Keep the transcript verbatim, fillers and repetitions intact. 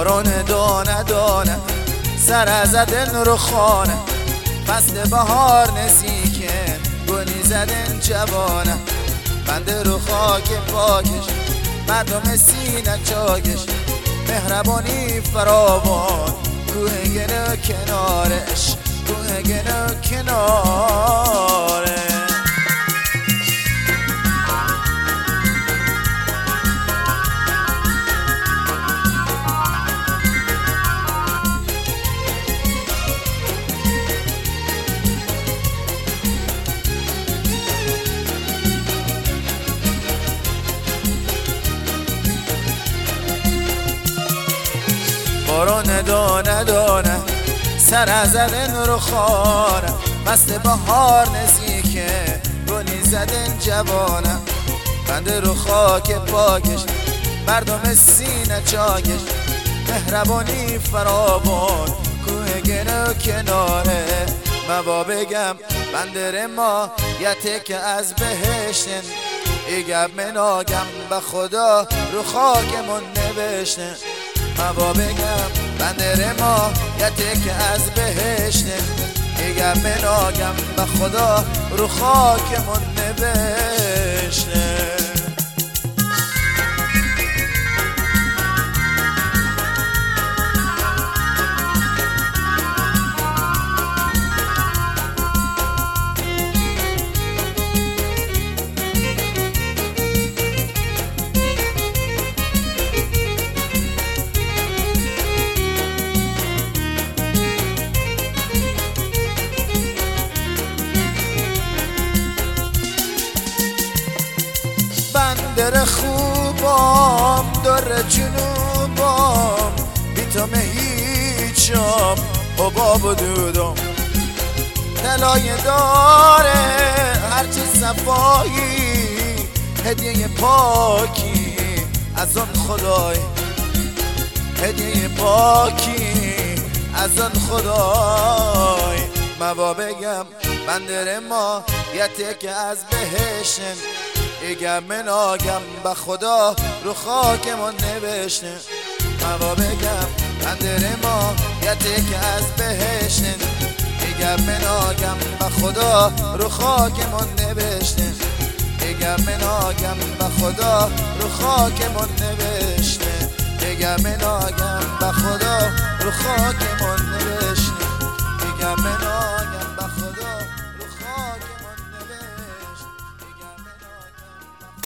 بارون دانه دانه سر زدن رو خانه، فصل بهار نزیکن گلی زدن جوانه. بنده رو خاک پاکش مردم سینه چاکش، مهربانی فراوان کوه گل کنارش، کوه گل کناره. بارون دانه دانه سر زدن رو خانه، فصل بهار نزیکه گلی زدن جوانه. بنده رو خاک پاکش مردم سینه چاکش، مهربانی فراوان کوه گل کناره. موا بگم بنده ما یتک از بهشتن، ایگب مناگم به خدا رو خاکمون نوشتن. موا بگم بنده ما یتک از بهشتن، ایگب مناگم به خدا رو خاکمون نوشتن. در خوبام در جنوبام بی تو هیچم حباب و دودم. دلای داره هرچی صفایی، هدیه پاکی از آن خدای، هدیه پاکی از آن خدای. موا بگم بندر ما یتک از بهشتن، ایگم مناگم به خدا رو خاکمون نوشتن. موا بگم بندر ما یتک از بهشتن، ایگم مناگم به خدا رو خاکمون نوشتن. ایگم مناگم به خدا رو خاکمون نوشتن. ایگم مناگم به خدا رو خاکمون نوشتن.